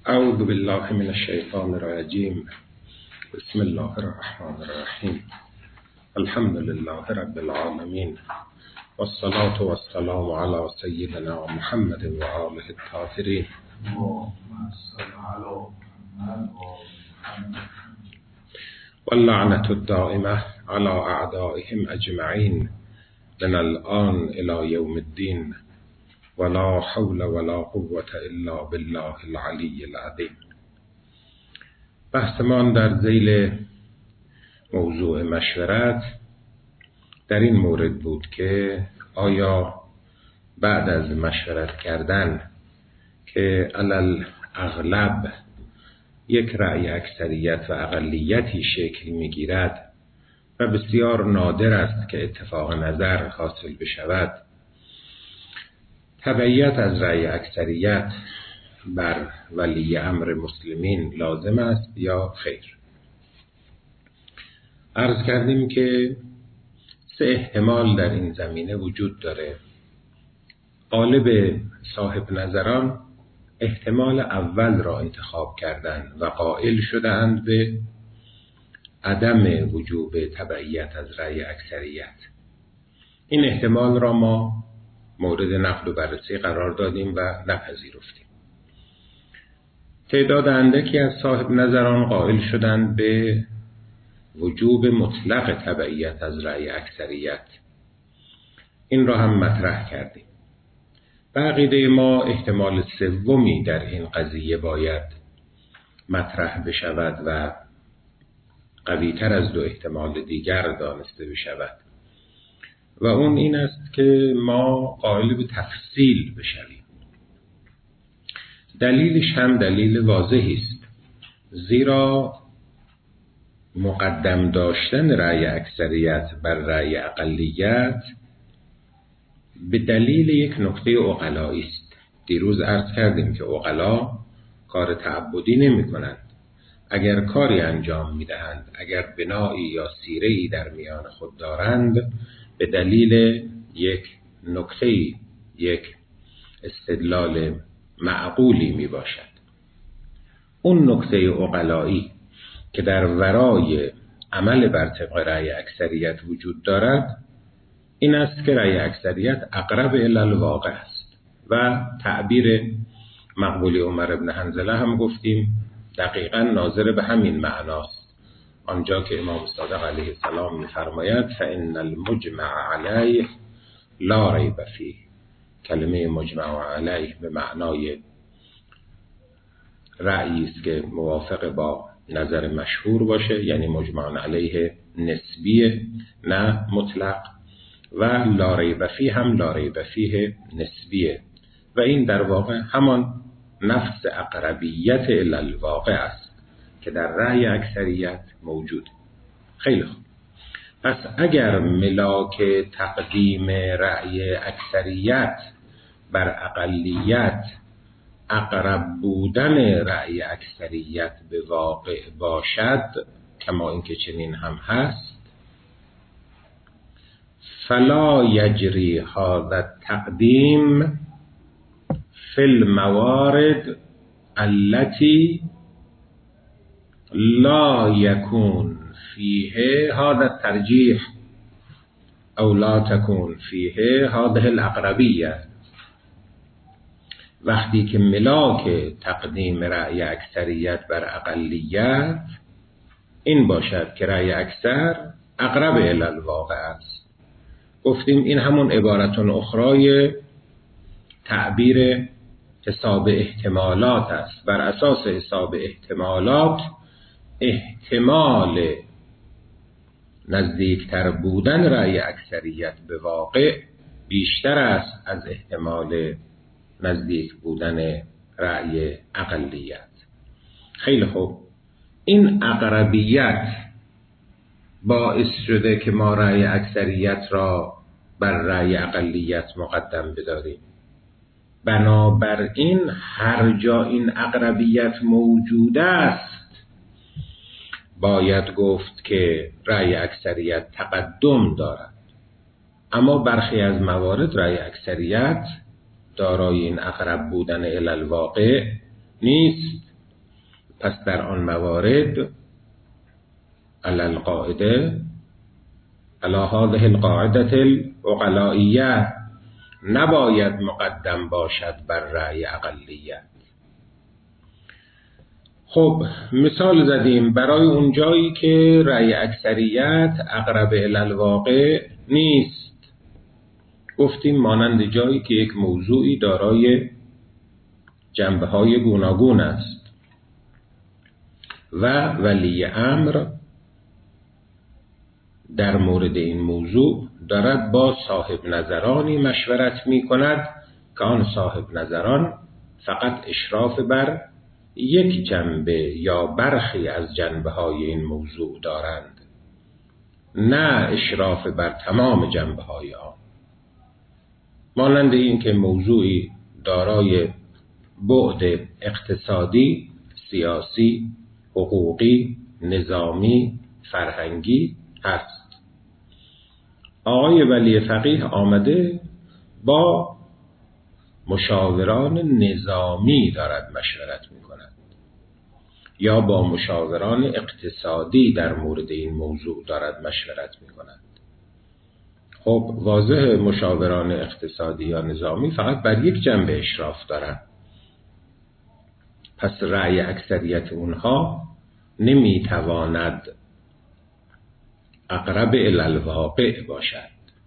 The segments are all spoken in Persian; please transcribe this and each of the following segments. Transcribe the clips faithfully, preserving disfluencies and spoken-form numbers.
اعوذ بالله من الشیطان الرجیم. بسم الله الرحمن الرحیم. الحمد لله رب العالمین والصلاة والسلام علی سیدنا محمد و آله الطاهرین. واللعنة الدائمة على اعدائهم اجمعین من الآن الى یوم الدین ولا حول ولا قوة الا بالله العلی العظیم. بحثمان در ذیل موضوع مشورت در این مورد بود که آیا بعد از مشورت کردن که علل اغلب یک رأی اکثریت و اقلیتی شکل می‌گیرد و بسیار نادر است که اتفاق نظر حاصل بشود، تبعیت از رأی اکثریت بر ولی امر مسلمین لازم است یا خیر؟ عرض کردیم که سه احتمال در این زمینه وجود داره. غالب صاحب نظران احتمال اول را انتخاب کردند و قائل شدند به عدم وجوب تبعیت از رأی اکثریت. این احتمال را ما مورد نقد و بررسی قرار دادیم و نپذیرفتیم. تعداد اندکی از صاحب نظران قائل شدند به وجوب مطلق تبعیت از رأی اکثریت. این را هم مطرح کردیم. به عقیده ما احتمال سومی در این قضیه باید مطرح بشود و قوی‌تر از دو احتمال دیگر دانسته بشود و اون این است که ما قائل به تفصیل بشویم. دلیلش هم دلیل واضحی است، زیرا مقدم داشتن رأی اکثریت بر رأی اقلیت به دلیل یک نکته عقلایی است. دیروز عرض کردیم که عقلا کار تعبدی نمی کنند. اگر کاری انجام می دهند، اگر بنایی یا سیره‌ای در میان خود دارند، به دلیل یک نکته، یک استدلال معقولی می باشد. اون نکته عقلایی که در ورای عمل بر طبق رأی اکثریت وجود دارد این است که رأی اکثریت اقرب الی الواقع است و تعبیر مقبولی عمر بن حنظله هم گفتیم دقیقاً ناظر به همین معناست، آنجا که امام صادق علیه السلام می‌فرماید فإن المجمع علیه لا ریب فیه. کلمه مجمع علیه به معنای رأیی است که موافق با نظر مشهور باشه، یعنی مجمع علیه نسبیه نه مطلق، و لا ریب فیه هم لا ریب فیه نسبیه و این در واقع همان نفس اقربیت الی الواقع است که در رأی اکثریت موجود. خیلی خوب. پس اگر ملاک تقدیم رأی اکثریت بر اقلیت اقرب بودن رأی اکثریت به واقع باشد، کما اینکه چنین هم هست، فلا یجری هذا التقدیم فی الموارد التي لا يكون فيه هذا الترجیح او لا تكون فيه هذه الاقربیه. وقتی که ملاک تقدیم رأی اکثریت بر اقلیت این باشد که رأی اکثر اقرب الی الواقع است، گفتیم این همون عبارتون اخرای تعبیر حساب احتمالات است. بر اساس حساب احتمالات احتمال نزدیکتر بودن رأی اکثریت به واقع بیشتر است از احتمال نزدیک بودن رأی اقلیت. خیلی خوب. این اقربیت باعث شده که ما رأی اکثریت را بر رأی اقلیت مقدم بداریم. بنابراین هر جا این اقربیت موجود است باید گفت که رأی اکثریت تقدم دارد. اما برخی از موارد رأی اکثریت دارای این اقرب بودن الی الواقع نیست پس در آن موارد علی القاعده علی هذه القاعده العقلائیه نباید مقدم باشد بر رأی اقلیت. خب مثال زدیم برای اون جایی که رأی اکثریت اقرب الی الواقع نیست. گفتیم مانند جایی که یک موضوعی دارای جنبه‌های گوناگون است و ولی امر در مورد این موضوع دارد با صاحب نظرانی مشورت می کند که آن صاحب نظران فقط اشراف بر یک جنبه یا برخی از جنبه های این موضوع دارند، نه اشراف بر تمام جنبه های آن. مانند این که موضوعی دارای بعد اقتصادی، سیاسی، حقوقی، نظامی، فرهنگی هست. آقای ولی فقیه آمده با مشاوران نظامی دارد مشورت می کند یا با مشاوران اقتصادی در مورد این موضوع دارد مشورت می کند. خب واضح مشاوران اقتصادی یا نظامی فقط بر یک جنبه اشراف دارند، پس رأی اکثریت اونها نمی تواند اقرب الی الواقع باشد.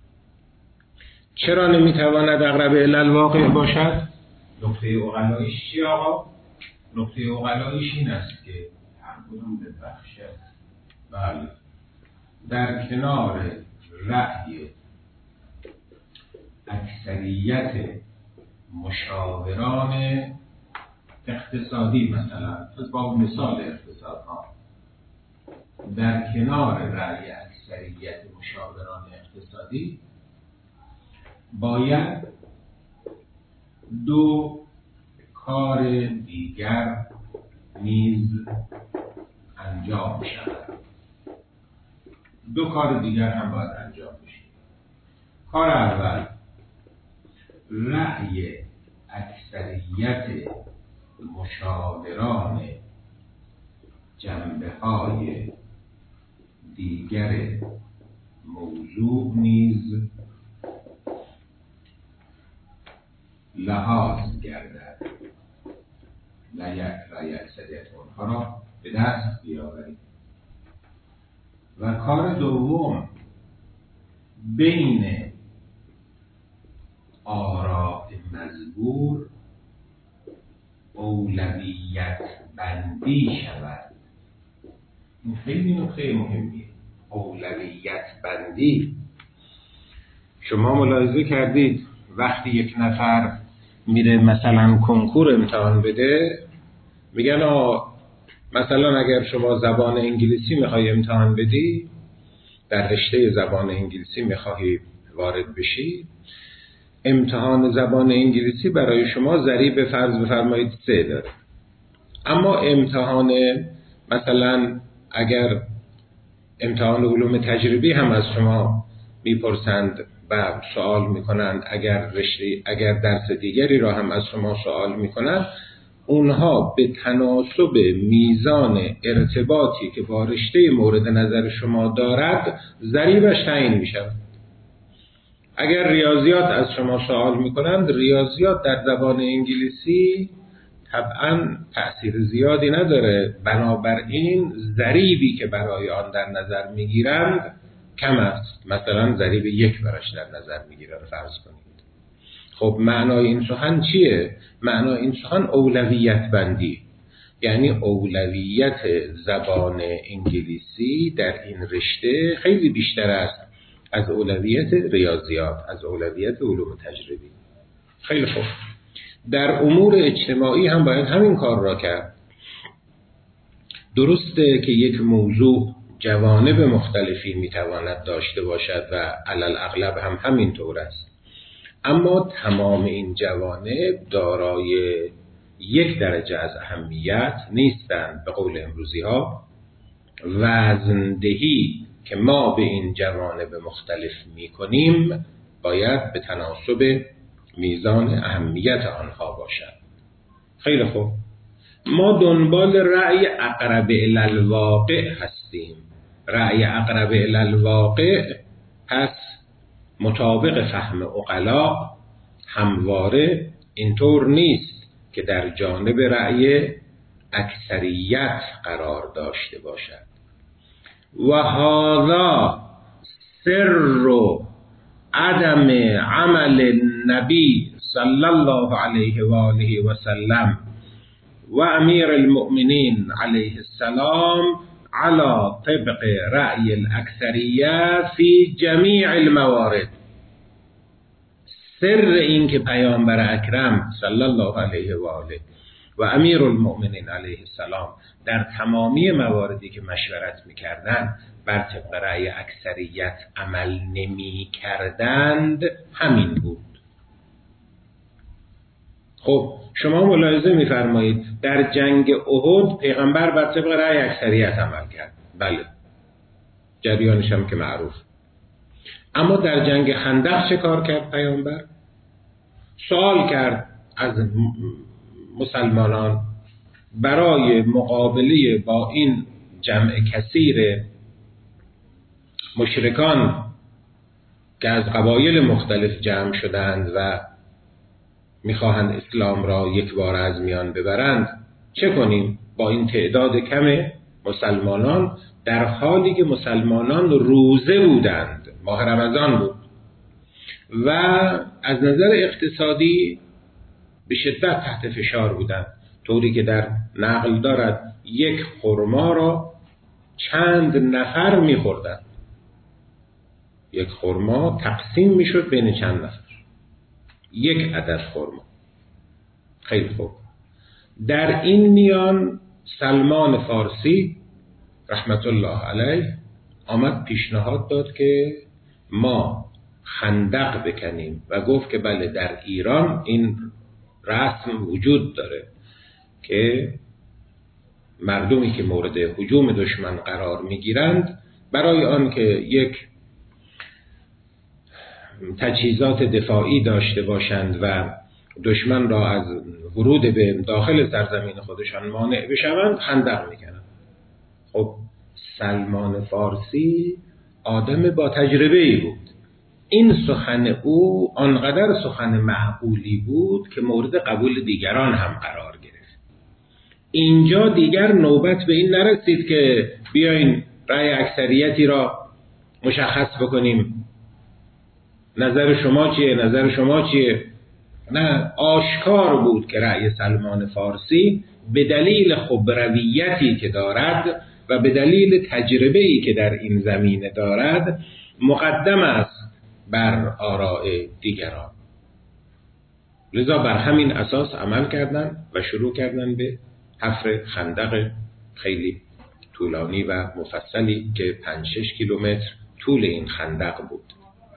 چرا نمی تواند اقرب الی الواقع باشد؟ نقطه عقلاییش چی آقا؟ نقطه عقلاییش این است که هر کدوم به بخش بله در کنار رأی اکثریت مشاوران اقتصادی، مثلا با مثال اقتصاد ها، در کنار رأی اکثریت مشاوران اقتصادی باید دو کار دیگر نیز انجام شود. دو کار دیگر هم باید انجام بشه. کار اول، رأی اکثریت مشاوران جنبه‌های دیگر موضوع نیز لحاظ گردد، رأی اکثریت اونها را به دست بیاورید. و کار دوم، بین آراء مذکور اولویت بندی شود. این خیلی نکته مهمیه، اولویت بندی. شما ملاحظه کردید وقتی یک نفر میره مثلا کنکور امتحان بده، میگن آه مثلا اگر شما زبان انگلیسی میخوای امتحان بدی، در رشته زبان انگلیسی میخوای وارد بشی، امتحان زبان انگلیسی برای شما ضریب فرض بفرمایید سه داره. اما امتحان مثلا اگر امتحان علوم تجربی هم از شما میپرسند و سوال میکنند، اگر رشته اگر درس دیگری را هم از شما سوال میکنند، اونها به تناسب میزان ارتباطی که با رشته مورد نظر شما دارد ضریبش تعیین میشود. اگر ریاضیات از شما سوال میکنند، ریاضیات در زبان انگلیسی طبعا تأثیر زیادی نداره، بنابراین ضریبی که برای آن در نظر میگیرند کم است، مثلا ضریب یک براش در نظر میگیرن فرض کنید. خب معنای این سخن چیه؟ معنای این سخن اولویت بندی، یعنی اولویت زبان انگلیسی در این رشته خیلی بیشتر است از اولویت ریاضیات، از اولویت علوم تجربی. خیلی خوب، در امور اجتماعی هم باید همین کار را کرد. درسته که یک موضوع جوانب مختلفی میتواند داشته باشد و علل اغلب هم همین طور است، اما تمام این جوانب دارای یک درجه از اهمیت نیستند. به قول امروزی ها وزندهی که ما به این جوانب مختلف میکنیم باید به تناسب میزان اهمیت آنها باشد. خیلی خوب، ما دنبال رأی اقرب الی الواقع هستیم. رأی اقرب الی الواقع پس مطابق فهم عقلا همواره اینطور نیست که در جانب رأی اکثریت قرار داشته باشد. و هذا سر عدم عمل النبی صلی الله علیه و آله و سلم و امیر المؤمنین علیه السلام على طبق رأی الاکثریه فی جمیع الموارد. سر این که پیامبر اکرم صلی الله علیه و آله و امیر المؤمنین علیه السلام در تمامی مواردی که مشورت میکردند بر طبق رأی اکثریت عمل نمی کردند همین بود. خب شما ملاحظه میفرمایید در جنگ احد پیغمبر بر طبق رأی اکثریت عمل کرد. بله، جریانش هم که معروف. اما در جنگ خندق چه کار کرد پیامبر؟ سوال کرد از مسلمانان برای مقابله با این جمع کثیر مشرکان که از قبایل مختلف جمع شدند و میخواهند اسلام را یک بار از میان ببرند، چه کنیم با این تعداد کم مسلمانان، در حالی که مسلمانان روزه بودند، ماه رمضان بود و از نظر اقتصادی به شدت تحت فشار بودند، طوری که در نقل دارد یک خرما را چند نفر میخوردند. یک خرما تقسیم میشد بین چند نفر، یک عدد خرما. خیلی خوب. در این میان سلمان فارسی رحمت الله علیه آمد پیشنهاد داد که ما خندق بکنیم و گفت که بله در ایران این رسم وجود داره که مردمی که مورد هجوم دشمن قرار میگیرند برای آن که یک تجهیزات دفاعی داشته باشند و دشمن را از ورود به داخل سرزمین خودشان مانع بشوند خندق میکنند. خب سلمان فارسی آدم با تجربه ای بود. این سخن او آنقدر سخن معقولی بود که مورد قبول دیگران هم قرار گرفت. اینجا دیگر نوبت به این نرسید که بیاین رأی اکثریتی را مشخص بکنیم، نظر شما چیه، نظر شما چیه. نه، آشکار بود که رأی سلمان فارسی به دلیل خبرویتی که دارد و به دلیل تجربه‌ای که در این زمینه دارد مقدم است بر آراء دیگران. لذا بر همین اساس عمل کردند و شروع کردند به حفر خندق خیلی طولانی و مفصلی که پنج شش کیلومتر طول این خندق بود.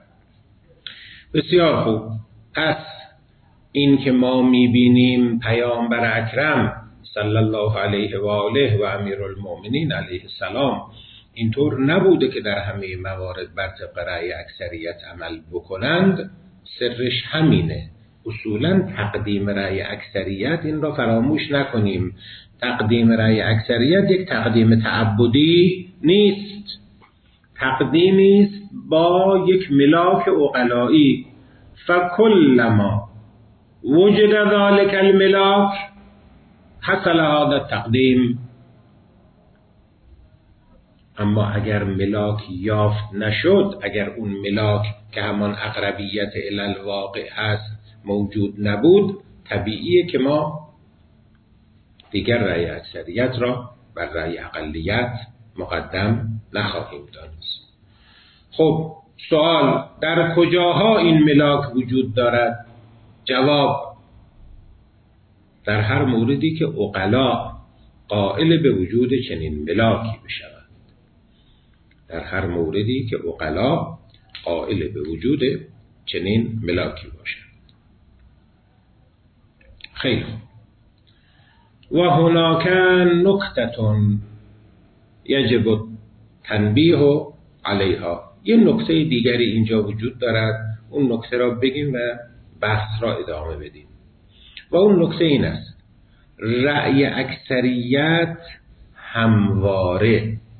بسیار خوب. پس این که ما میبینیم پیامبر اکرم صلی الله علیه و آله و امیر المؤمنین علیه السلام اینطور نبوده که در همه موارد بر طبق رأی اکثریت عمل بکنند، سرش همینه. اصولا تقدیم رأی اکثریت، این را فراموش نکنیم، تقدیم رأی اکثریت یک تقدیم تعبدی نیست، تقدیمی است با یک ملاک عقلایی. فکلما وجد ذلك الملاک حصل هذا التقدیم. اما اگر ملاک یافت نشد، اگر اون ملاک که همان اقربیت الی الواقع هست موجود نبود، طبیعیه که ما دیگر رأی اکثریت را بر رأی اقلیت مقدم نخواهیم دانست. خب سوال، در کجاها این ملاک وجود دارد؟ جواب، در هر موردی که عقلا قائل به وجود چنین ملاکی بشوند. در هر موردی که عقلا قائل به وجود چنین ملاکی باشند. خیلی خوب. و هناک نکته یجب تنبیه علیها. یه نکته دیگری اینجا وجود دارد، اون نکته را بگیم و بحث را ادامه بدیم. و اون نکته این است: رأی اکثریت همواره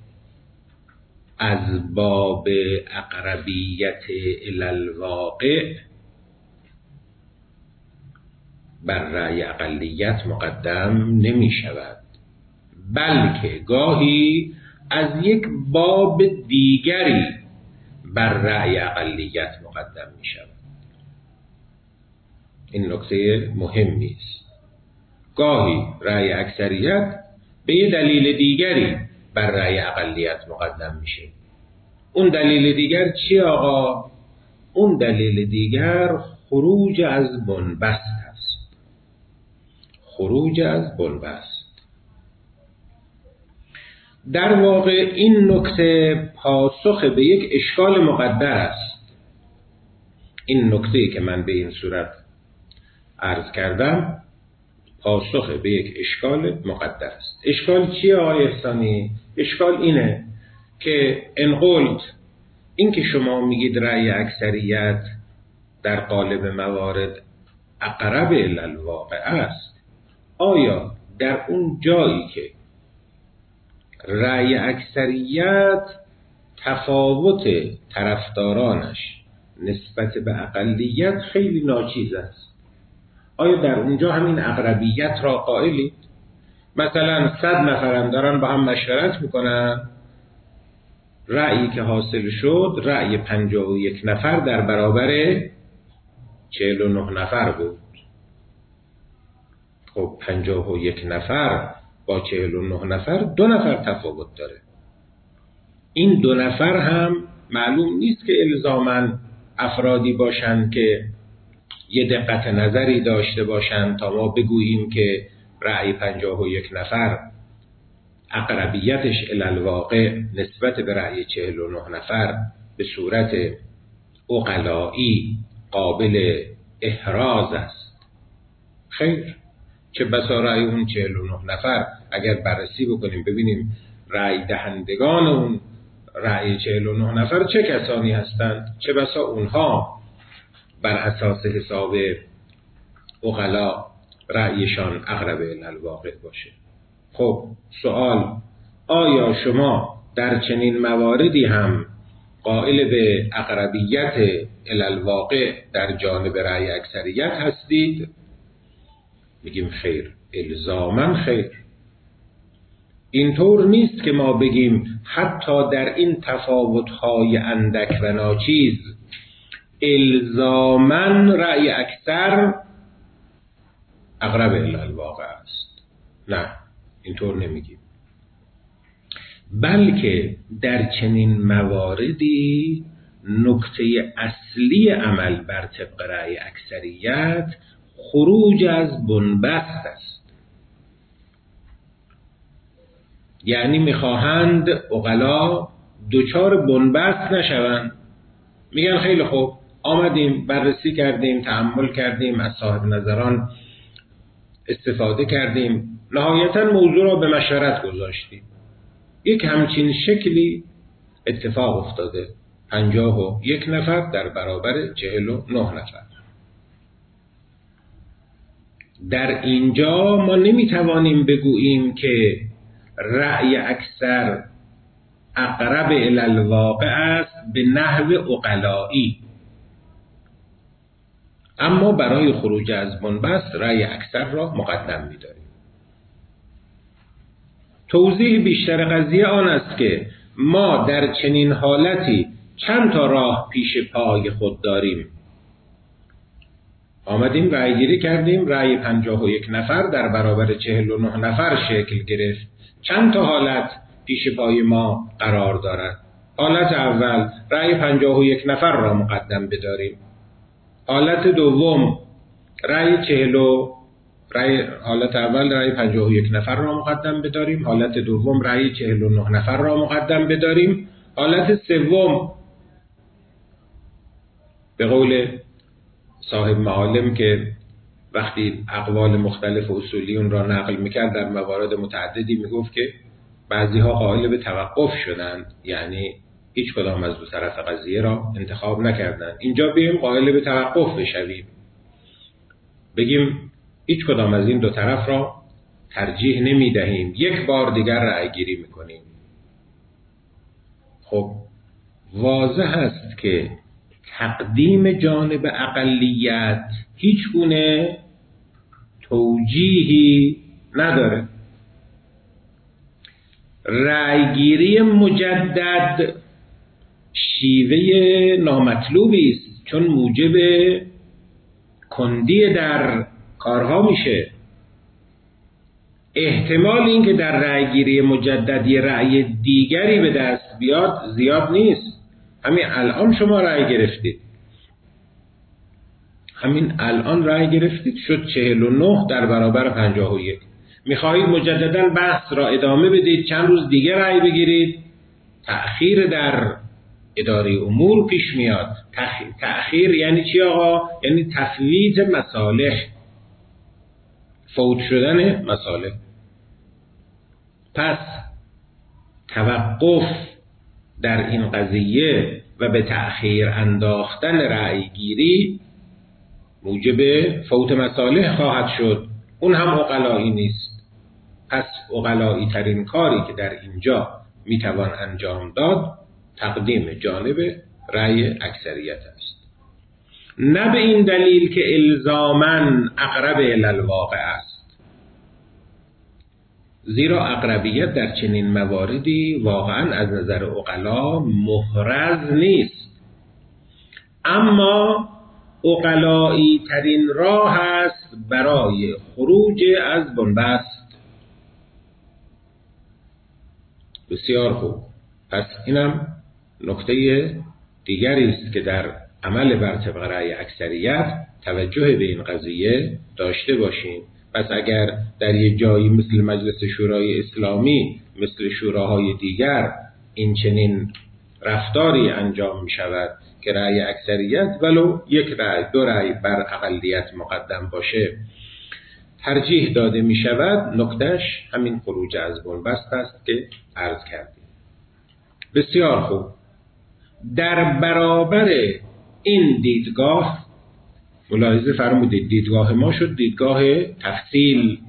از باب اقربیت الی الواقع بر رأی اقلیت مقدم نمی شود، بلکه گاهی از یک باب دیگری بر رأی اقلیت مقدم می شود. این نکته مهمی است. گاهی رأی اکثریت به یه دلیل دیگری بر رأی اقلیت مقدم میشه. اون دلیل دیگر چی آقا؟ اون دلیل دیگر خروج از بنبست هست. خروج از بنبست. در واقع این نکته پاسخ به یک اشکال مقدر است. این نکته که من به این صورت عرض کردم پاسخ به یک اشکال مقدر است. اشکال چیه آقای احسانی؟ اشکال اینه که ان قلت، این که شما میگید رأی اکثریت در قالب موارد اقرب الی الواقع است، آیا در اون جایی که رأی اکثریت تفاوت طرفدارانش نسبت به اقلیت خیلی ناچیز است، آیا در اونجا همین اقربیت را قائلید؟ مثلا صد نفرم دارن با هم مشورت میکنن، رأیی که حاصل شد رأی پنجاه و یک نفر در برابر چهل و نه نفر بود. خب پنجاه و یک نفر با چهل و نه نفر دو نفر تفاوت داره. این دو نفر هم معلوم نیست که الزاماً افرادی باشن که یه دقت نظری داشته باشن تا ما بگوییم که رأی پنجاه و یک نفر اقربیتش الی الواقع نسبت به رأی چهل و نه نفر به صورت عقلایی قابل احراز است. خیر، چه بسا رأی اون چهل و نه نفر اگر بررسی بکنیم ببینیم رأی دهندگان اون رأی چهل و نه نفر چه کسانی هستند، چه بسا اونها بر اساس حساب عقلا رأیشان اقرب الی الواقع باشه. خب سوال، آیا شما در چنین مواردی هم قائل به اقربیت الی الواقع در جانب رأی اکثریت هستید؟ میگیم خیر، الزاماً خیر. اینطور نیست که ما بگیم حتی در این تفاوت‌های اندک و ناچیز الزاماً رأی اکثر اقرب الی الواقع است. نه، اینطور نمیگیم. بلکه در چنین مواردی نکته اصلی عمل بر طبق رأی اکثریت خروج از بنبست است. یعنی میخواهند عقلا دوچار بنبست نشوند. میگن خیلی خوب، آمدیم بررسی کردیم، تأمل کردیم، از صاحب نظران استفاده کردیم، نهایتا موضوع را به مشورت گذاشتیم. یک همچین شکلی اتفاق افتاده، پنجاه و یک نفر در برابر چهل و نه نفر. در اینجا ما نمیتوانیم بگوییم که رأی اکثر اقرب الی الواقع است به نحو عقلایی، اما برای خروج از بنبست رأی اکثر را مقدم می‌داریم. توضیح بیشتر قضیه آن است که ما در چنین حالتی چند تا راه پیش پای خود داریم. آمدیم رأی گیری کردیم، رأی پنجاه و یک نفر در برابر چهل و نه نفر شکل گرفت. چند تا حالت پیش پای ما قرار دارد. حالت اول رأی پنجاه و یک نفر را مقدم بداریم. حالت دوم رأی چهل و رأی حالت اول رأی پنجاه و یک نفر را مقدم بداریم. حالت دوم رأی چهل و نه نفر را مقدم بداریم. حالت سوم به قول صاحب معالم که وقتی اقوال مختلف اصولیون را نقل میکرد در موارد متعددی میگفت که بعضی ها قائل به توقف شدند، یعنی هیچ کدام از دو طرف قضیه را انتخاب نکردند. اینجا بیایم قائل به توقف بشویم، بگیم هیچ کدام از این دو طرف را ترجیح نمی دهیم، یک بار دیگر رأی گیری میکنیم. خب واضح است که تقدیم جانب اقلیت هیچ گونه توجیهی نداره. رأیگیری مجدد شیوه نامطلوبی است، چون موجب کندی در کارها میشه. احتمال اینکه در رأیگیری مجدد یه رأی دیگری به دست بیاد زیاد نیست. همین الان شما رأی گرفتید، همین الان رأی گرفتید، شد چهل و نه در برابر پنجاه و یک. میخواهید مجددا بحث را ادامه بدید، چند روز دیگه رأی بگیرید، تأخیر در اداره امور پیش میاد. تأخیر یعنی چی آقا؟ یعنی تفویت مصالح، فوت شدن مصالح. پس توقف در این قضیه و به تأخیر انداختن رأی گیری موجب فوت مصالح خواهد شد. اون هم عقلایی نیست. پس عقلایی ترین کاری که در اینجا میتوان انجام داد تقدیم جانب رأی اکثریت است، نه به این دلیل که الزاماً اقرب الی الواقع است، زیرا اقربیت در چنین مواردی واقعاً از نظر عقلا محرز نیست، اما عقلایی ترین راه است برای خروج از بنبست. بسیار خوب. پس اینم نکته دیگری است که در عمل بر طبق رأی اکثریت توجه به این قضیه داشته باشیم. پس اگر در یه جایی مثل مجلس شورای اسلامی، مثل شوراهای دیگر این چنین رفتاری انجام می شود که رأی اکثریت ولو یک رأی دو رأی بر اقلیت مقدم باشه ترجیح داده می شود، نکتهش همین خروج از بنبست است که عرض کردیم. بسیار خوب. در برابر این دیدگاه ملاحظه فرمودید دیدگاه ما شد دیدگاه تفصیل.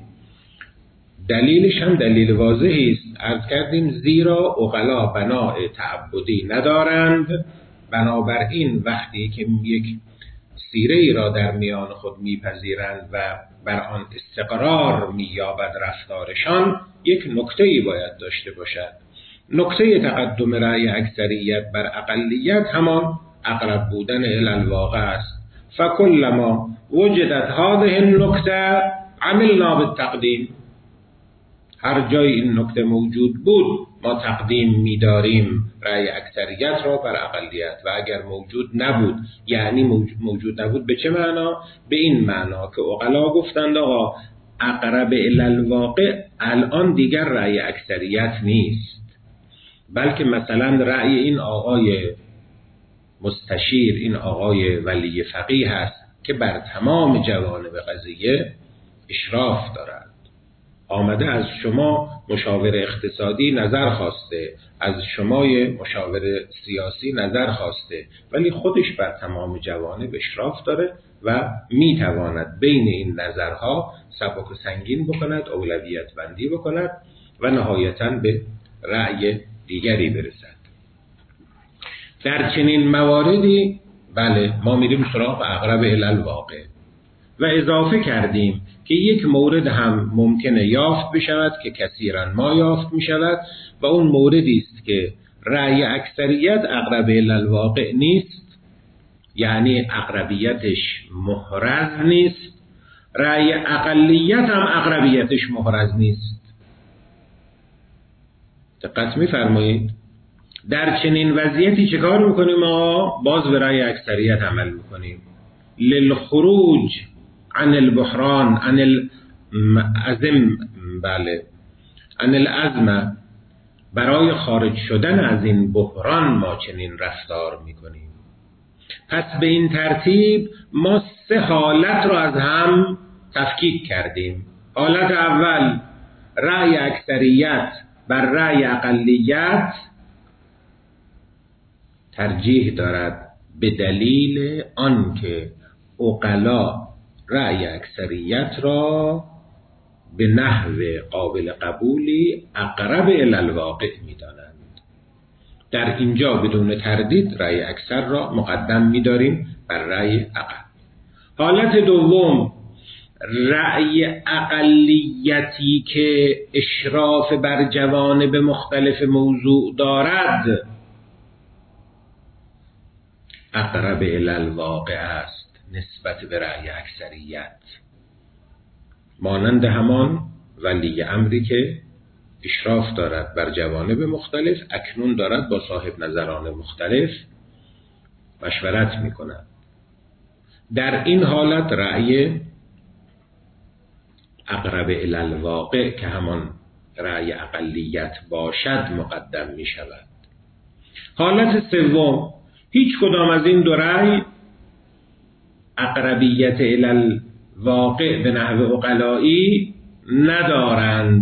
دلیلش هم دلیل واضحی است، عرض کردیم زیرا عقلا بناء تعبدی ندارند، بنابراین وقتی که یک سیره ای را در میان خود میپذیرند و بر آن استقرار مییابد رفتارشان، یک نکته‌ای باید داشته باشد. نکته تقدم رأی اکثریت بر اقلیت همان اقرب بودن الی الواقع است. فکلما وجدت هذه النکته عملنا بالتقدیم. هر جای این نکته موجود بود ما تقدیم می‌داریم رأی اکثریت را بر اقلیت، و اگر موجود نبود، یعنی موجود نبود به چه معنا؟ به این معنا که عقلا گفتند آقا اقرب الی الواقع الان دیگر رأی اکثریت نیست، بلکه مثلا رأی این آقای مستشیر، این آقای ولی فقیه هست که بر تمام جوانب قضیه اشراف دارد. آمده از شما مشاور اقتصادی نظر خواسته، از شما مشاور سیاسی نظر خواسته، ولی خودش بر تمام جوانب اشراف داره و میتواند بین این نظرها سبک و سنگین بکند، اولویت بندی بکند و نهایتاً به رأی دیگری برسد. در چنین مواردی بله ما میریم سراغ اقرب الی الواقع و اضافه کردیم که یک مورد هم ممکنه یافت بشود که کثیرا ما یافت میشود و اون موردی است که رأی اکثریت اقرب الی الواقع نیست، یعنی اقربیتش محرز نیست، رأی اقلیت هم اقربیتش محرز نیست. دقت می‌فرمایید؟ در چنین وضعیتی چه کار میکنیم؟ ما باز به رأی اکثریت عمل میکنیم. للخروج عن البحران عن الازم بله عن الازمه، برای خارج شدن از این بحران ما چنین رفتار میکنیم. پس به این ترتیب ما سه حالت رو از هم تفکیک کردیم. حالت اول رأی اکثریت بر رأی اقلیت ترجیح دارد به دلیل آنکه عقلا رأی اکثریت را به نحو قابل قبولی اقرب الی الواقع می‌دانند. در اینجا بدون تردید رأی اکثر را مقدم می‌داریم بر رأی اقل. حالت دوم، رأی اقلیتی که اشراف بر جوانب مختلف موضوع دارد اقرب الی الواقع است نسبت به رأی اکثریت، مانند همان ولی امری که اشراف دارد بر جوانب مختلف اکنون دارد با صاحب نظران مختلف مشورت می کند. در این حالت رأی اقرب الی الواقع که همان رأی اقلیت باشد مقدم می شود. حالت سوم، هیچ کدام از این دو رأی اقربیت الی الواقع به نحو عقلایی ندارند.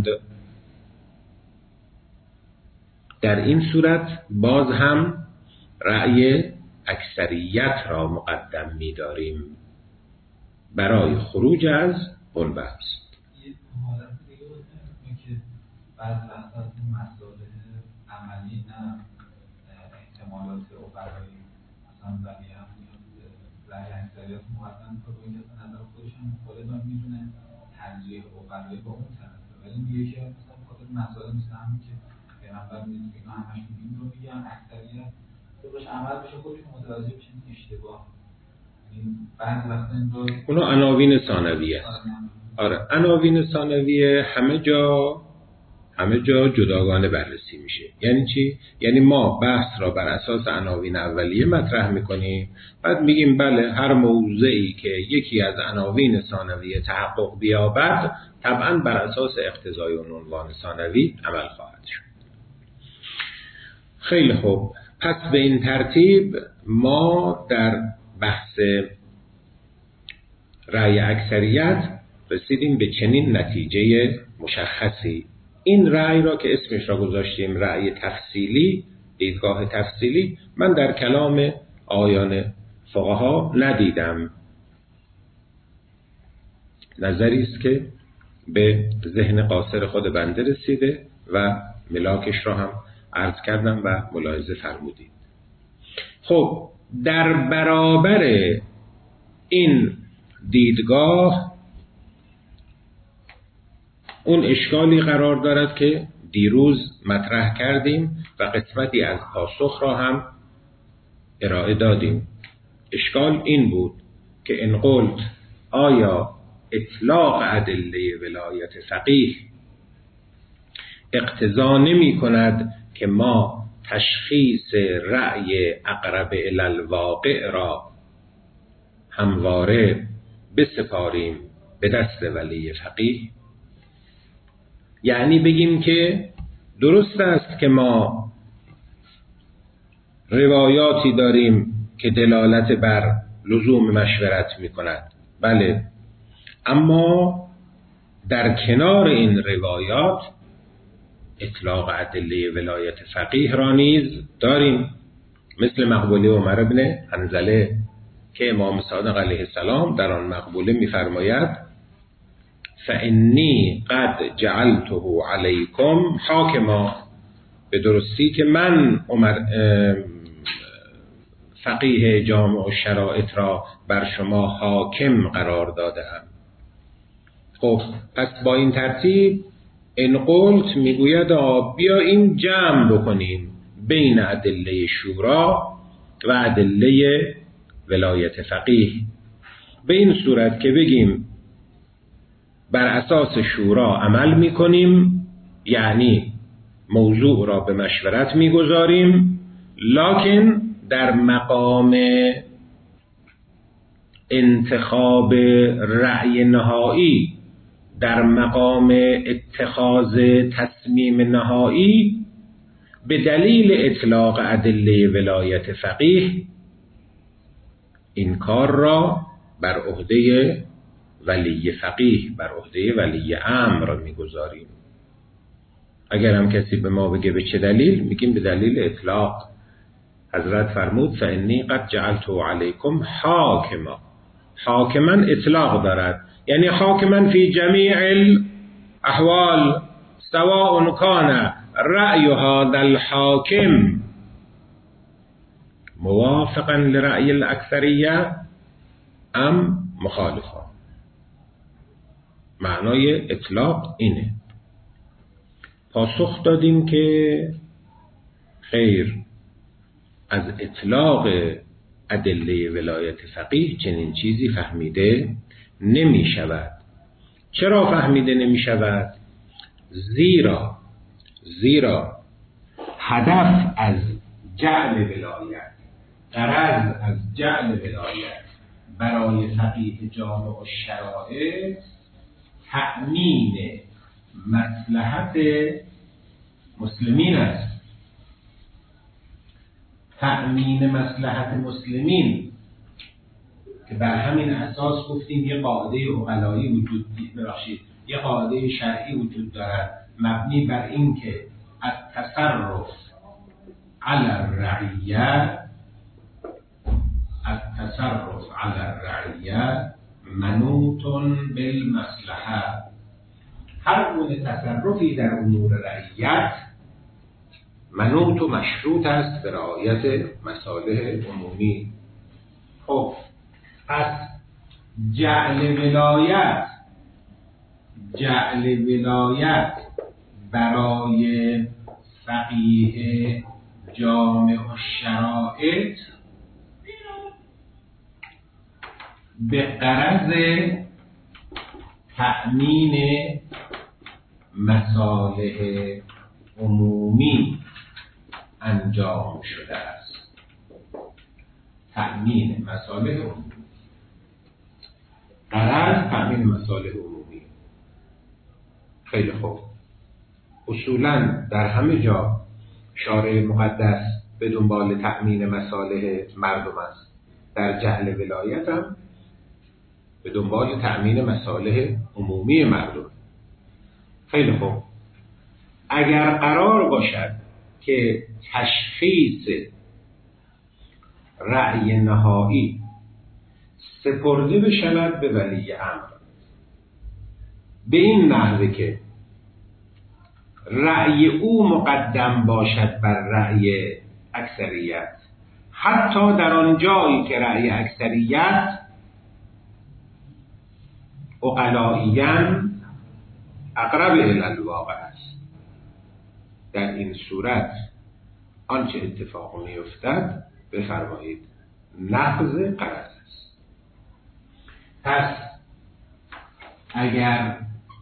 در این صورت باز هم رأی اکثریت را مقدم می داریم برای خروج از اون بحث. یه حالت دیگه بود که بعض وقتا از این مسائل عملی نه احتمالات عقلایی مثلا ولی هم رأی اکثریت مقدم کنه که از نظر خودش هم مخالف هم میتونه ترجیح عقلایی با اون طرفه، ولی میگه که مثلا خاطر مسائل مثل همین که پیغمبر میگه اینا همش این رو میگن اکثریت تو باش عمل بشه خودش متوجه بشه این اشتباه. یعنی بعض وقتا این رو اونا عناوین ثانویه. آره عناوین ثانویه همه جا همه جا جداگانه بررسی میشه. یعنی چی؟ یعنی ما بحث را بر اساس عناوین اولیه مطرح میکنیم، بعد میگیم بله هر موضعی که یکی از عناوین ثانویه تحقق بیابد طبعا بر اساس اقتضای اون عنوان ثانوی عمل خواهد شد. خیلی خوب، پس به این ترتیب ما در بحث رأی اکثریت رسیدیم به چنین نتیجه مشخصی. این رأی را که اسمش را گذاشتیم رأی تفصیلی، دیدگاه تفصیلی، من در کلام آیان فقها ندیدم. نظری است که به ذهن قاصر خود بنده رسیده و ملاکش را هم عرض کردم و ملاحظه فرمودید. خب در برابر این دیدگاه اون اشکالی قرار دارد که دیروز مطرح کردیم و قسمتی از پاسخ را هم ارائه دادیم. اشکال این بود که ان قلت آیا اطلاق ادله ولایت فقیه اقتضا نمی کند که ما تشخیص رأی اقرب الی الواقع را همواره بسپاریم به دست ولی فقیه؟ یعنی بگیم که درست است که ما روایاتی داریم که دلالت بر لزوم مشورت می کند، بله، اما در کنار این روایات اطلاق ادله ولایت فقیه را نیز داریم، مثل مقبوله عمر بن حنظله که امام صادق علیه السلام در آن مقبوله می‌فرماید فانی قد جعلته علیکم حاکما، به درستی که من عمر فقیه جامع و شرایط را بر شما حاکم قرار دادم. خب پس با این ترتیب ان قلت میگوید بیا این جمع بکنیم بین ادله شورا و ادله ولایت فقیه، به این صورت که بگیم بر اساس شورا عمل میکنیم، یعنی موضوع را به مشورت میگذاریم، لکن در مقام انتخاب رأی نهایی، در مقام اتخاذ تصمیم نهایی، به دلیل اطلاق ادله ولایت فقیه این کار را بر عهده ولی فقیه، بر عهده ولی امر میگذاریم. اگر هم کسی به ما بگه به چه دلیل، میگیم به دلیل اطلاق. حضرت فرمود فانی قد جعلته علیکم حاکما. حاکما اطلاق دارد، یعنی حاکما فی جمیع احوال سواء کان رأی هذا الحاکم موافقا لرأی الاکثریه ام مخالفا. معنای اطلاق اینه. پاسخ دادیم که خیر، از اطلاق ادله ولایت فقیه چنین چیزی فهمیده نمی شود. چرا فهمیده نمی شود؟ زیرا زیرا هدف از جعل ولایت، غرض از جعل ولایت برای فقیه جامع الشرائع تأمین مصلحت مسلمین است. تأمین مصلحت مسلمین که بر همین اساس گفتیم یه قاعده عقلایی وجود ببخشید یه قاعده شرعی وجود دارد مبنی بر این که التصرف علی الرعیه التصرف علی الرعیه منوط بالمصلحه. هر گونه تصرفی در امور رعیت منوط و مشروط است به رعایت مصالح عمومی. خب پس جعل ولایت جعل ولایت برای فقیه جامع الشرائع به غرض تأمین مصالح عمومی انجام شده است. تأمین مصالح عمومی، غرض تأمین مصالح عمومی. خیلی خوب. اصولاً در همه جا شارع مقدس به دنبال تأمین مصالح مردم است. در جعل ولایت هم به دنبال تأمین مصالح عمومی مردم. خیلی خوب. اگر قرار باشد که تشخیص رأی نهایی سپرده بشود به ولی امر به این نحوه که رأی او مقدم باشد بر رأی اکثریت، حتی در آن جایی که رأی اکثریت عقلائیاً اقرب الی الواقع است، در این صورت آنچه اتفاق می‌افتد بفرمایید نقض غرض است. پس اگر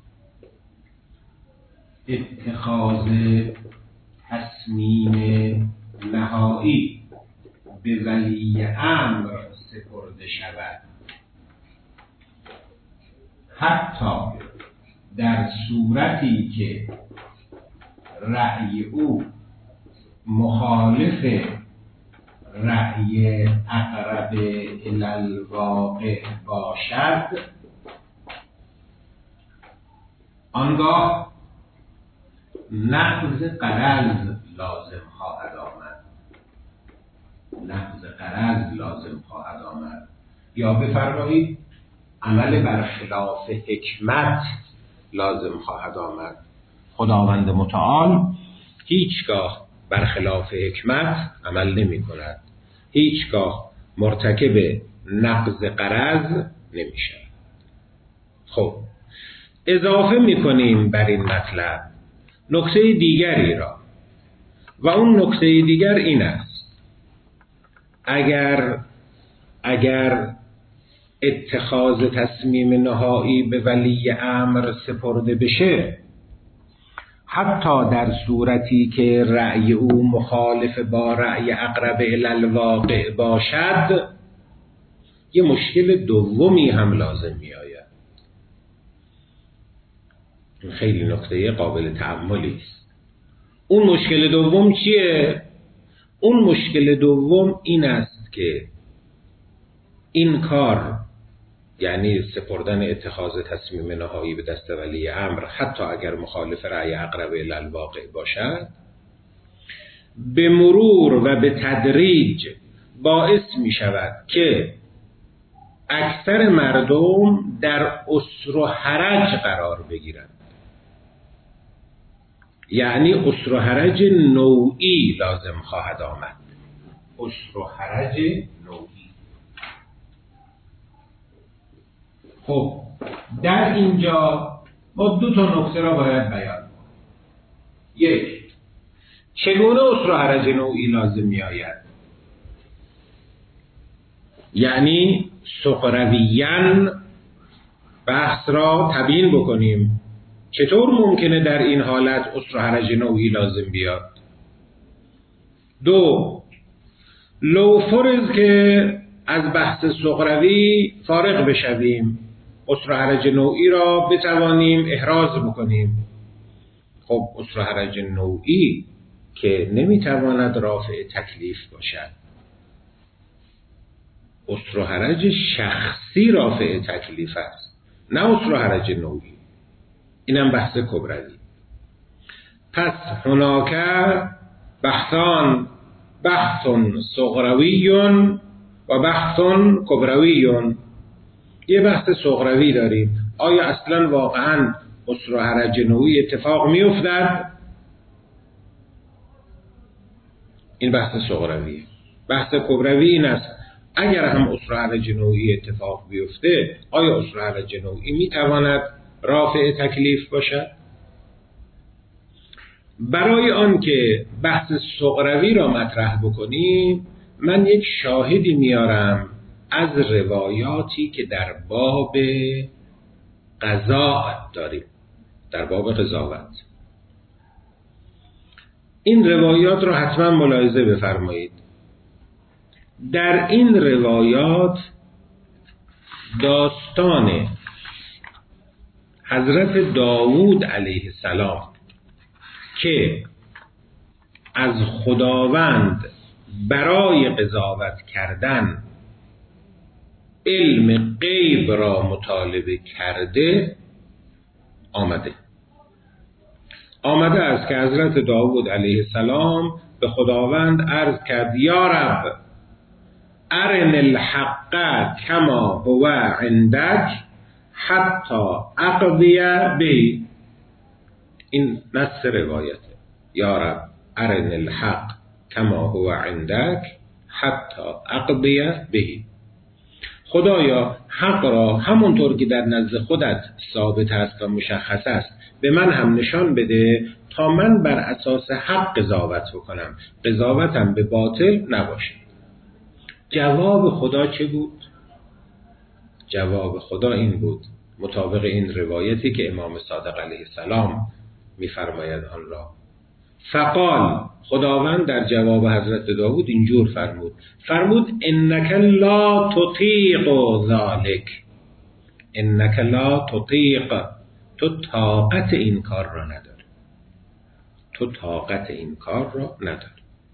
اتخاذ تصمیم نهایی به ولی امر سپرده شود، حتی در صورتی که رأی او مخالف رأی اقرب الی الواقع باشد، آنگاه نقض غرض لازم خواهد آمد. نقض غرض لازم خواهد آمد یا بفرمایید عمل برخلاف حکمت لازم خواهد آمد. خداوند متعال هیچگاه برخلاف حکمت عمل نمی کند، هیچگاه مرتکب نقض غرض نمی شود. خب اضافه می کنیم بر این مطلب نکته دیگری را و اون نکته دیگر این است: اگر اگر اتخاذ تصمیم نهایی به ولی امر سپرده بشه، حتی در صورتی که رأی او مخالف با رأی اقرب الی الواقع باشد، یه مشکل دومی هم لازم می آید. خیلی نکته قابل تأملی است. اون مشکل دوم چیه؟ اون مشکل دوم این است که این کار، یعنی سپردن اتخاذ تصمیم نهایی به دست ولی امر حتی اگر مخالف رأی اقرب الی الواقع باشد، به مرور و به تدریج باعث می شود که اکثر مردم در اسر و حرج قرار بگیرند. یعنی اسر و حرج نوعی لازم خواهد آمد. اسر و حرج نوعی. خب در اینجا ما دو تا نکته را باید بیان کنیم. یک، چگونه اسر و حرج نوعی لازم می آید؟ یعنی سغرویاً بحث را تبیین بکنیم. چطور ممکنه در این حالت اسر و حرج نوعی لازم بیاد؟ دو، لو فرض که از بحث سغروی فارغ بشویم، اسر و حرج نوعی را بتوانیم احراز بکنیم. خب اسر و حرج نوعی که نمیتواند رافع تکلیف باشد، اسر و حرج شخصی رافع تکلیف است، نه اسر و حرج نوعی. اینم بحث کبروی. پس هناک بحثان، بحث صغروی و بحث کبروی. یه بحث صغروی داریم، آیا اصلا واقعا اسر و حرج نوعی اتفاق می افتد؟ این بحث صغروی. بحث کبروی این است اگر هم اسر و حرج نوعی اتفاق بیفته، آیا اسر و حرج نوعی می تواند رافع تکلیف باشد؟ برای آن که بحث صغروی را مطرح بکنیم، من یک شاهدی میارم از روایاتی که در باب قضاء داریم، در باب قضاوت. این روایات را حتما ملاحظه بفرمایید. در این روایات داستان حضرت داوود علیه السلام که از خداوند برای قضاوت کردن علم غیب را مطالبه کرده آمده. آمده است که حضرت داوود علیه السلام به خداوند عرض کرد: یا رب ارن الحق کما هو عندک حتی اقضی به. این نص روایته. یا رب ارن الحق کما هو عندک حتی اقضی به. خدایا حق را همونطور که در نزد خودت ثابت است و مشخص است به من هم نشان بده تا من بر اساس حق قضاوت بکنم، قضاوتم به باطل نباشه. جواب خدا چه بود؟ جواب خدا این بود، مطابق این روایتی که امام صادق علیه السلام می‌فرماید آن را. فقال، خداوند در جواب حضرت داوود اینجور فرمود فرمود انک لا تطیق ذلک، انک لا تطیق، تو طاقت این کار را نداری، تو طاقت این کار را نداری.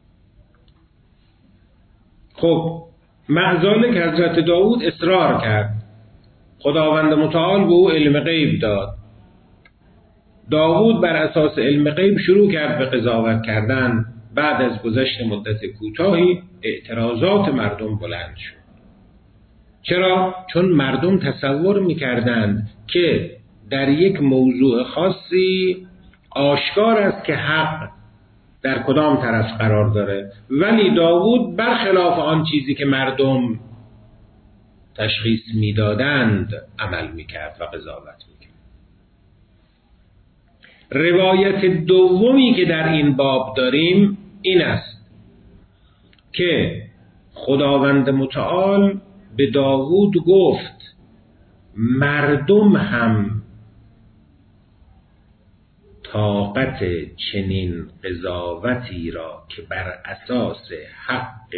خب معزاله که حضرت داوود اصرار کرد، خداوند متعال به او علم غیب داد. داوود بر اساس علم غیب شروع کرد به قضاوت کردن. بعد از گذشت مدت کوتاهی اعتراضات مردم بلند شد. چرا؟ چون مردم تصور می‌کردند که در یک موضوع خاصی آشکار است که حق در کدام طرف قرار داره، ولی داوود برخلاف آن چیزی که مردم تشخیص میدادند عمل میکرد و قضاوت میکرد. روایت دومی که در این باب داریم این است که خداوند متعال به داوود گفت مردم هم طاقت چنین قضاوتی را که بر اساس حق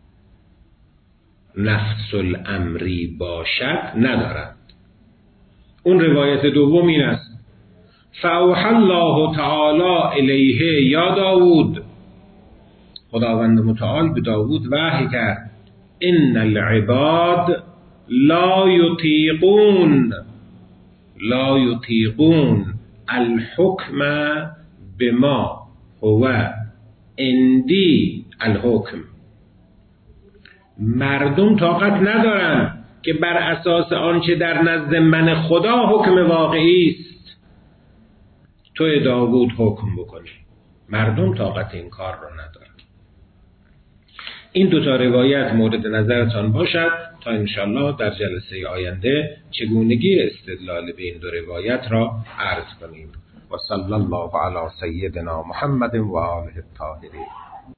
نفس الامری باشد ندارند. اون روایت دوم این است: فاوحی الله تعالی الیه یا داوود، خداوند متعال به داوود وحی کرد ان العباد لا یطیقون لا یطیقون الحکم بما هو عندی الحکم. مردم طاقت ندارن که بر اساس آنچه در نزد من خدا حکم واقعی است تو داوود حکم بکنی. مردم طاقت این کار رو ندارن. این دو تا روایت مورد نظرتان باشد تا انشالله در جلسه آینده چگونگی استدلال به این دو روایت را عرض کنیم. و صلی الله علی سیدنا محمد و آله الطاهرین.